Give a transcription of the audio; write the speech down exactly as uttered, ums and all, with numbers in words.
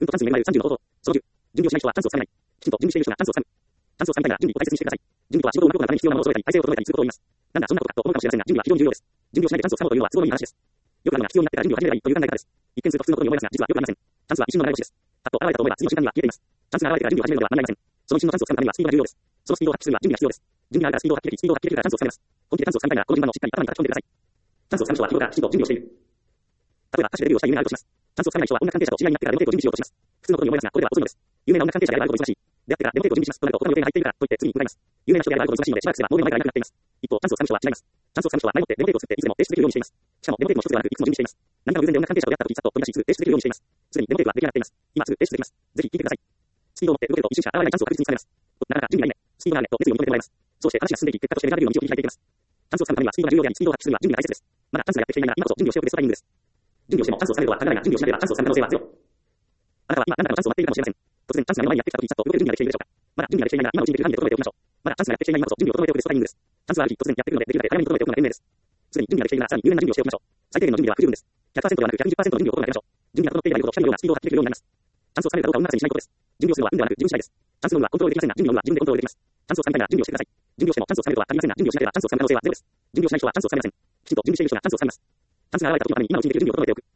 うんと炭素になりさんじゅうの方法。そのじゅう。準備をしない人は炭素を使わない。きちんと準備している人が炭素を使う。炭素を使いたいなら準備を大切にしてください。準備とは仕事をうまく行うために必要なものを揃えたり、体制を整えたりすることを言います。なんだそんなことかと思うかもしれませんが、準備は非常に重要です。準備をしないで炭素を使うというのは都合のいい話です。よくあるのが必要になってから準備を始めればいいという考え方です。一見すると普通のことに思いますが、実はよくありません。炭素は一瞬の流れ星です。パッと現れたと思えば次の瞬間には消えています。炭素が現れてから準備を始めるのでは学びません。その一瞬の炭素を使うためにはスピードが重要です。そのスピードを発揮するには準備が必要です。準備があるからスピードを発揮でき、スピードを発揮できるから炭素を使います。本気で炭素を使いたいならこの順番をしっかり頭に叩き込んでください。炭素を使う人は日頃からきちんと準備をしている。例えば歌手でデビューをしたい夢があるとします。炭素を使わない人は音楽関係者と知り合いになってからデモテープを準備しようとします。普通のことに思いますが、これでは遅いのです。有名な音楽関係者であることも忙しい。であってからデモテープを準備しますとなると他の予定が入っているからと言って次に向かいます。有名な人であることも忙しいのでしばらくすればもう目の前がいなくなっています。一方、炭素を使う人は違います。炭素を使う人は前もってデモテープを作っていつでも提出できるようにしています。しかもデモテープの一つではなくいつも準備しています。何かの偶然で音楽関係者と出会った時さっと取り出しすぐ提出できるようにしています。すでにデモテープは出来上がっています。今すぐ提出できます。ぜひ聞いてください。スピードを持って動けると一瞬しか現れない炭素を確実に使います。なかなか準備がいいね。スピードがあるねと熱意を認めてもらいます。そうして話が進んでいき、結果として目が出るように道を切り開いていきます。炭素を使うためにはスピードが重要であり、スピードを発揮するには準備が大切です。まだチャンスがやってきていないなら今こそ準備をしておくベストタイミングです。準備をしてもチャンスをつかめるとは限らないが、準備をしなければチャンスをつかむ可能性はゼロ。あなたは今何らかのチャンスを待っているかもしれません。突然チャンスが目の前にやってきた時さっと動ける準備ができているでしょうか。まだ準備ができていないなら今の準備できる範囲で整えておきましょう。まだチャンスがやってきていない今こそ準備を整えておくベストタイミングです。チャンスはある日突然やってくるのでできるだけ早めに整えておくのが賢明です。すでに準備ができているならさらに入念な準備をしておきましょう。最低限の準備では不十分です。ひゃくパーセント ではなく ひゃくにじゅっパーセント の準備を心がけましょう。準備が整っていればよほど光るようなスピードを発揮できるようになります。チャンスをつかめるかどうかを運任せにしないことです。準備をするのは運ではなく自分次第です。チャンスの運はコントロールできませんが、準備の運は自分でコントロールできます。チャンスをつかみたいなら準備をしてください。準備をしてもチャンスをつかめるとは限りませんが、準備をしなければチャンスをつかむ可能性はゼロです。準備をしない人はチャンスをつかめません。きちんと準備している人がチャンスをつかみます。チャンスが現れた時のために今のうちにできる準備を整えておく。